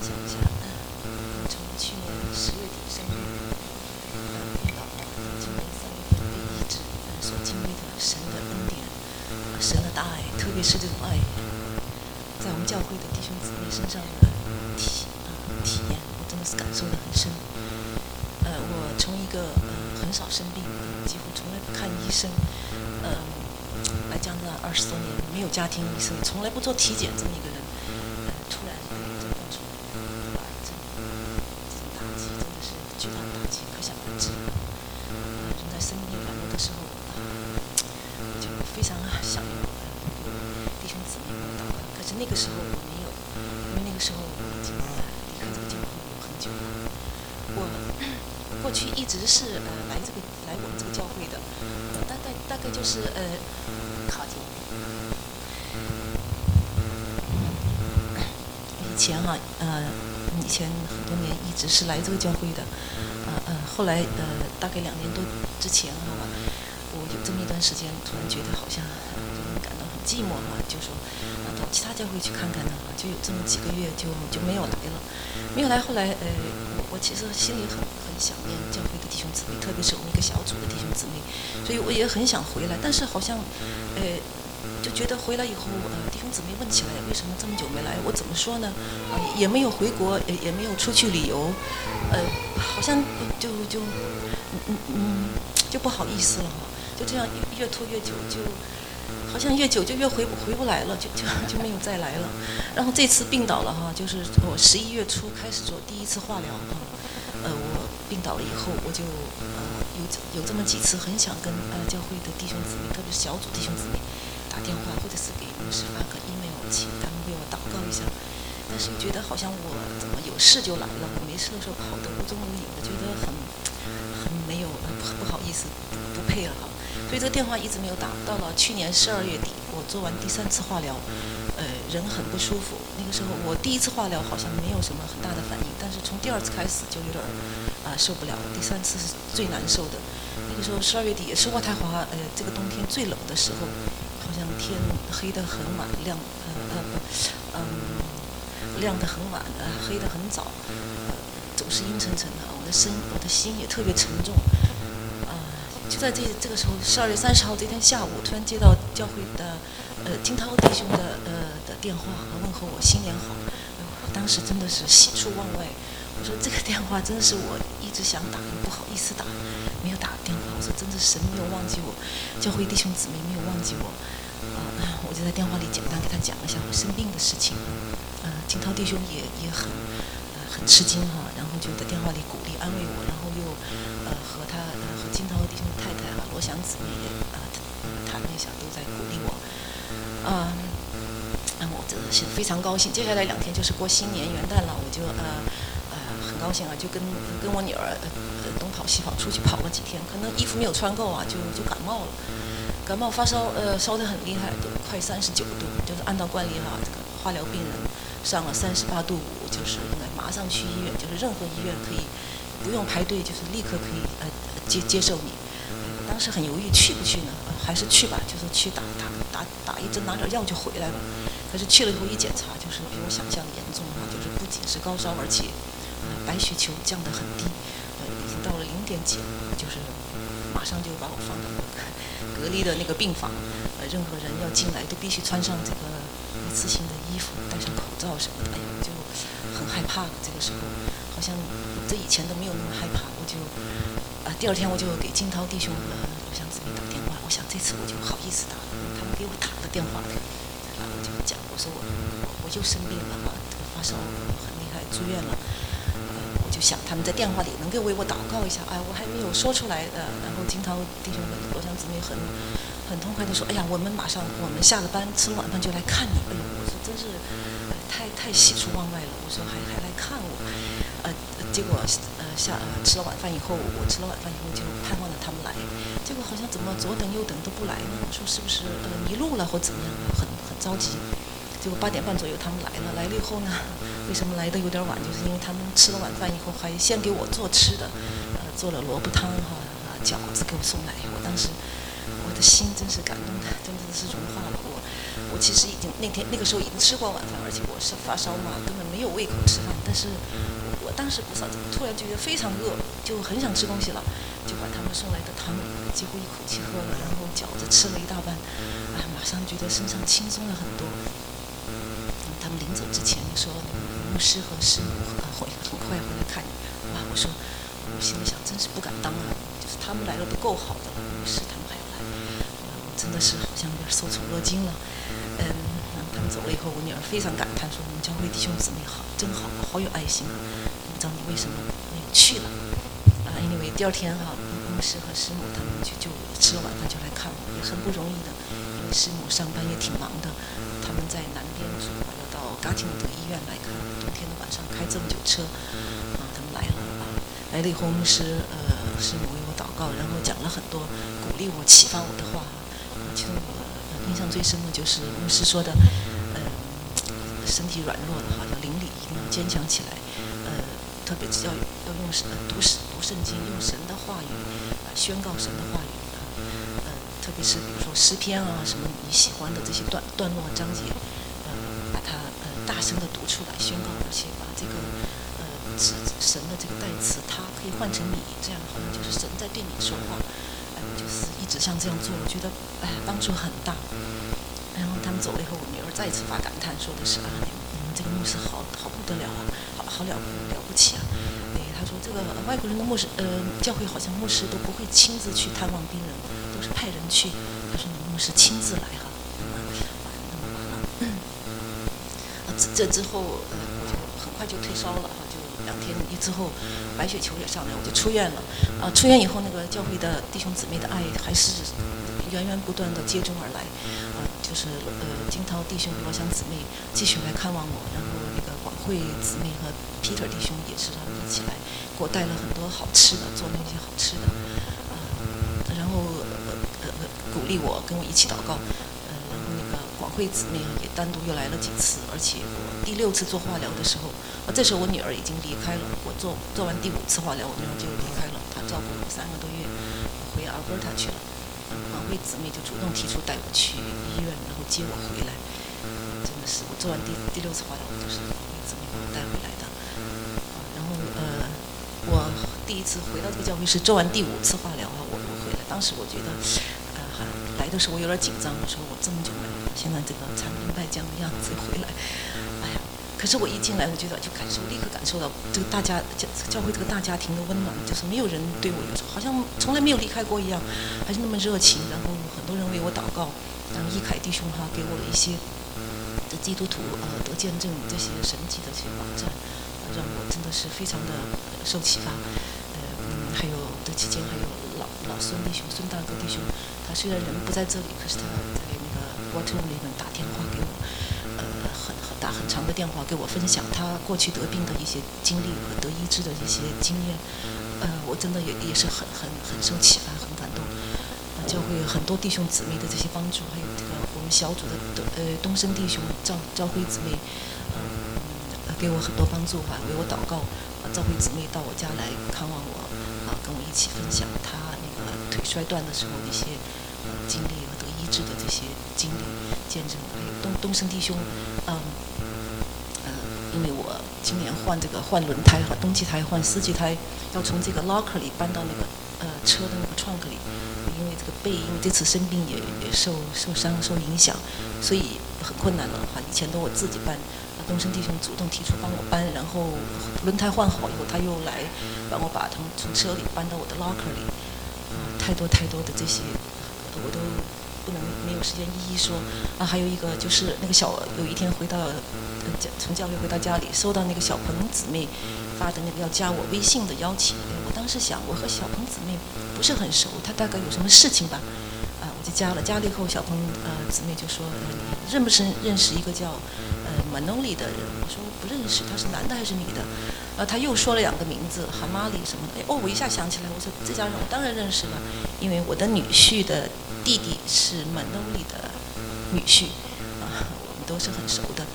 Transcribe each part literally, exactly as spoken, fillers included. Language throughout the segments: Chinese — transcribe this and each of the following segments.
享一下，嗯，从去年十月底生病，呃，病倒了，到今年三月份被医治，呃，所经历的神的恩典，呃神的大爱，特别是这种爱，在我们教会的弟兄姊妹身上的体啊、呃、体验，我真的是感受得很深。呃，我从一个呃很少生病，几乎从来不看医生，呃，来加拿大二十多年，没有家庭医生，从来不做体检这么一个人，呃，突然被诊断出来得癌症，这种打击真的是巨大的打击，可想而知。呃，人在生病软弱的时候，啊、呃，就非常想要呃弟兄姊妹们祷告，可是那个时候我没有，因为那个时候我已经呃离开这个教会有很久了。我过去一直是呃来这个来我们这个教会的，呃大概大概就是呃靠近以前哈、呃以前很多年一直是来这个教会的，呃呃后来呃大概两年多之前哈、我有这么一段时间突然觉得好像呃感到很寂寞哈，就说啊到其他教会去看看呢，就有这么几个月就就没有来了，没有来。后来呃我我其实心里很很想念教会的弟兄姊妹，特别是我们一个小组的弟兄姊妹，所以我也很想回来，但是好像呃就觉得回来以后，呃，弟兄姊妹问起来为什么这么久没来，我怎么说呢？啊、呃，也没有回国，也也没有出去旅游，呃，好像就就嗯嗯嗯就不好意思了哈，就这样越拖越久，就好像越久就越回回不来了，就就就没有再来了。然后这次病倒了哈，就是我十一月初开始做第一次化疗哈，呃，我病倒了以后，我就呃有有这么几次很想跟呃教会的弟兄姊妹，特别是小组弟兄姊妹打电话，或者是给牧师发个 email， 请他们为我祷告一下。但是又觉得好像我怎么有事就来了，我没事的时候跑得无踪无影的，觉得很很没有不不好意思，不配了哈。所以这个电话一直没有打。到了去年十二月底，我做完第三次化疗，呃，人很不舒服。那个时候我第一次化疗好像没有什么很大的反应，但是从第二次开始就有点啊、呃、受不了。第三次是最难受的。那个时候十二月底也是渥太华呃这个冬天最冷的时候，好像天黑得很晚，亮呃呃不嗯亮得很晚，呃黑得很早，呃总是阴沉沉的。我的身我的心也特别沉重。就在这这个时候，十二月三十号这天下午，突然接到教会的呃金涛弟兄的呃的电话和问候我新年好，呃，我当时真的是喜出望外。我说这个电话真的是我一直想打又不好意思打，没有打电话。我说真的神没有忘记我，教会弟兄姊妹没有忘记我。呃，我就在电话里简单给他讲一下我生病的事情。呃，金涛弟兄也也很呃很吃惊哈，然后就在电话里鼓励安慰我，然后又呃和他呃和金涛弟兄的太太哈罗祥姊妹也啊、呃、谈了一下，都在鼓励我。啊、呃，我真的是非常高兴。接下来两天就是过新年元旦了，我就呃呃很高兴啊，就跟跟我女儿呃东跑西跑出去跑了几天，可能衣服没有穿够啊，就就感冒了。感冒发烧，呃，烧得很厉害，都快三十九度，就是按照惯例哈，这个化疗病人上了三十八度五，就是应该马上去医院，就是任何医院可以不用排队，就是立刻可以呃接接受你。呃、当时很犹豫去不去呢，呃、还是去吧，就是去打打打打一针，拿点药就回来了。可是去了以后一检查，就是比我想象的严重哈，就是不仅是高烧，而且呃白血球降得很低，呃已经到了零点几，就是马上就把我放到隔离的那个病房，呃，任何人要进来都必须穿上这个一次性的衣服，戴上口罩什么的。哎呀，我就很害怕了。这个时候，好像这以前都没有那么害怕。我就，啊、呃，第二天我就给金涛弟兄和罗祥姊妹打电话，我想这次我就好意思打了。他们给我打了电话，啊，我就讲，我说我我又生病了啊，这个发烧很厉害，住院了。我就想他们在电话里能够为我祷告一下，哎，我还没有说出来的。然后金涛弟兄和罗祥姊妹很很痛快的说，哎呀，我们马上我们下了班吃了晚饭就来看你。哎呦，我说真是、呃、太太喜出望外了。我说还还来看我，呃，结果呃下呃吃了晚饭以后，我吃了晚饭以后就盼望着他们来，结果好像怎么左等右等都不来呢？我说是不是呃迷路了或怎么样啊？很很着急。结果八点半左右他们来了，来了以后呢，为什么来的有点晚？就是因为他们吃了晚饭以后还先给我做吃的，呃，做了萝卜汤哈、啊，饺子给我送来。我当时我的心真是感动的，真的是融化了。我我其实已经那天那个时候已经吃过晚饭，而且我是发烧嘛，根本没有胃口吃饭。但是我当时不知道怎么突然觉得非常饿，就很想吃东西了，就把他们送来的汤几乎一口气喝了，然后饺子吃了一大半，哎，马上觉得身上轻松了很多。他们临走之前说，牧师和师母啊会很快回来看你。哇，我说，我心里想，真是不敢当啊，就是他们来了都够好的了，牧师他们还要来，我真的是好像有点受宠若惊了。嗯，他们走了以后，我女儿非常感叹说：“我们教会弟兄姊妹好，真好，好有爱心。”不知道你为什么没有去了？啊，因为第二天哈、啊，牧师和师母他们就就吃了晚饭就来看我，也很不容易的，因为师母上班也挺忙的，他们在南边住，要到嘎廷德医院来看，冬天的晚上开这么久车，啊，他们来了啊，来了以后，牧师呃师母为我祷告，然后讲了很多鼓励我、启发我的话，啊，其中我。印象最深的就是牧师说的，呃，身体软弱的哈，要灵里一定要坚强起来，呃，特别是要要用神读史读圣经，用神的话语啊、呃、宣告神的话语啊，呃，特别是比如说诗篇啊什么你喜欢的这些段段落章节，呃，把它呃大声的读出来宣告，而且把这个呃神的这个代词，它可以换成你，这样好像就是神在对你说话。就是一直像这样做，我觉得哎帮助很大。然后他们走了以后，我女儿再一次发感叹，说的是啊，你们你们这个牧师好好不得了啊，好好了不了不起啊。哎，他说这个外国人的牧师，呃，教会好像牧师都不会亲自去探望病人，都是派人去。他说你们牧师亲自来哈、啊，那么那么完了。嗯，啊，这这之后，呃，我就很快就退烧了哈，就两天之后，白血球也上来，我就出院了。啊，出院以后，那个教会的弟兄姊妹的爱还是源源不断的接踵而来。啊，就是呃，金涛弟兄、罗翔姊妹继续来看望我，然后那个广惠姊妹和 Peter 弟兄也是他们一起来，给我带了很多好吃的，做那些好吃的，啊，然后呃呃鼓励我，跟我一起祷告。呃，然后那个广惠姊妹也单独又来了几次，而且我第六次做化疗的时候，啊，这时候我女儿已经离开了，我做做完第五次化疗，我女儿就离开了，她照顾我三个多月，回阿尔伯塔去了。广惠姊妹就主动提出带我去医院，然后接我回来。真的是我做完第第六次化疗，就是广惠姊妹把我带回来的。啊，然后呃，我第一次回到这个教会是做完第五次化疗啊，我我回来，当时我觉得，呃，来的时候我有点紧张，我说我这么久没来，现在这个残兵败将的样子回来，哎呀。可是我一进来，我觉得就感受，立刻感受到这个大家教教会这个大家庭的温暖，就是没有人对我有好像从来没有离开过一样，还是那么热情。然后很多人为我祷告，然后易凯弟兄哈给我了一些的基督徒呃得见证这些神迹的这些网站，呃，让我真的是非常的受启发。呃，嗯，还有这期间还有老老孙弟兄、孙大哥弟兄，他虽然人不在这里，可是他在那个 Waterloo 里面打电话给我。呃，很很大很长的电话给我分享他过去得病的一些经历和得医治的一些经验，呃，我真的也也是很很很受启发，很感动。呃，教会很多弟兄姊妹的这些帮助，还有这个我们小组的呃东升弟兄、赵赵辉姊妹，呃，给我很多帮助哈、啊，为我祷告。啊，赵辉姊妹到我家来看望我，啊，跟我一起分享他那个腿摔断的时候一些呃经历和得医治的这些经历见证。还有东东升弟兄，嗯，呃，因为我今年换这个换轮胎和冬季胎换四季胎，要从这个 locker 里搬到那个呃车的那个 trunk 里，因为这个背因为这次生病也也受受伤受影响，所以很困难了哈。以前都我自己搬，东升弟兄主动提出帮我搬，然后轮胎换好以后，他又来帮我把从从车里搬到我的 locker 里，啊、呃，太多太多的这些，我都。不能没有时间一一说啊，还有一个就是那个小有一天回到从教会回到家里，收到那个小鹏姊妹发的那个要加我微信的邀请。我当时想，我和小鹏姊妹不是很熟，她大概有什么事情吧，啊，我就加了。加了以后，小鹏呃姊妹就说，呃，你认不认认识一个叫呃 Manoli 的人？我说不认识，他是男的还是女的？呃，他又说了两个名字，哈马里什么的。哎哦，我一下想起来，我说这家人我当然认识了，因为我的女婿的弟弟是 Manoli 的女婿，啊，我们都是很熟的。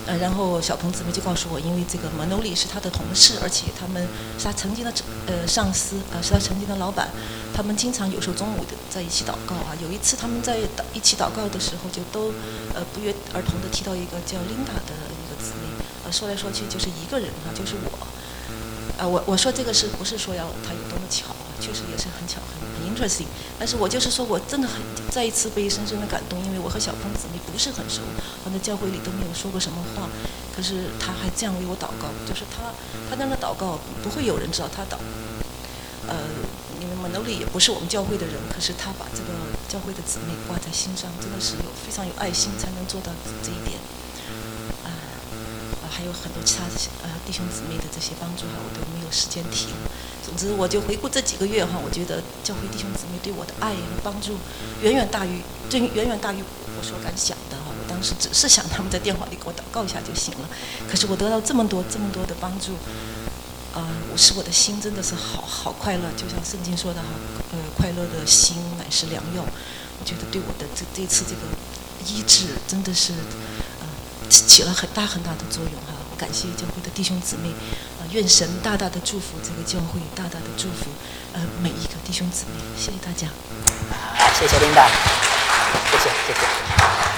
呃，然后小鹏姊妹就告诉我，因为这个 Manoli 是他的同事，而且他们是他曾经的呃上司，呃是他曾经的老板，他们经常有时候中午的在一起祷告啊。有一次他们在一起祷告的时候，就都呃不约而同的提到一个叫 Linda 的一个姊妹，呃说来说去就是一个人啊，就是我。呃，我我说这个是不是说要他有多么巧啊？确实也是很巧，很很 interesting。但是我就是说我真的很再一次被深深的感动，因为我和小鹏姊妹不是很熟，我在教会里都没有说过什么话，可是他还这样为我祷告，就是他他在那祷告，不会有人知道他祷。呃，因为 Manoli 也不是我们教会的人，可是他把这个教会的姊妹挂在心上，真的是有非常有爱心才能做到这一点。啊、呃，还有很多其他的呃弟兄姊妹的这些帮助哈，我都没有时间提了。总之，我就回顾这几个月哈，我觉得教会弟兄姊妹对我的爱和帮助，远远大于，这远远大于我所敢想的哈。我当时只是想他们在电话里给我祷告一下就行了，可是我得到这么多这么多的帮助。啊、呃，我使我的心真的是好好快乐，就像圣经说的哈，呃，快乐的心乃是良药。我觉得对我的这这次这个医治真的是呃起了很大很大的作用哈。我感谢教会的弟兄姊妹，啊、呃，愿神大大的祝福这个教会，大大的祝福呃每一个弟兄姊妹。谢谢大家。 啊，谢谢琳达，谢谢谢谢。